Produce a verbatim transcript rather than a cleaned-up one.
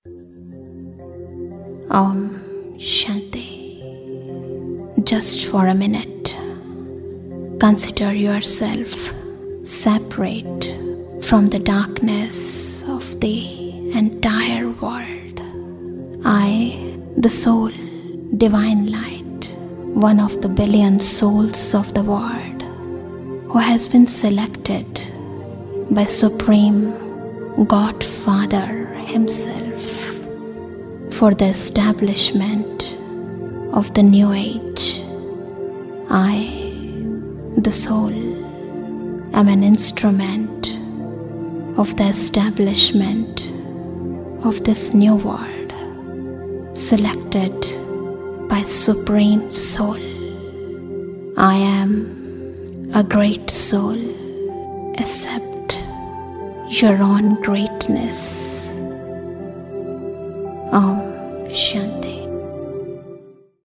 Om Shanti. Just for a minute, consider yourself separate from the darkness of the entire world. I, the soul, divine light, one of the billion souls of the world, who has been selected by Supreme Godfather himself for the establishment of the new age. I, the soul, am an instrument of the establishment of this new world, selected by Supreme Soul. I am a great soul. Accept your own greatness. Om Shanti.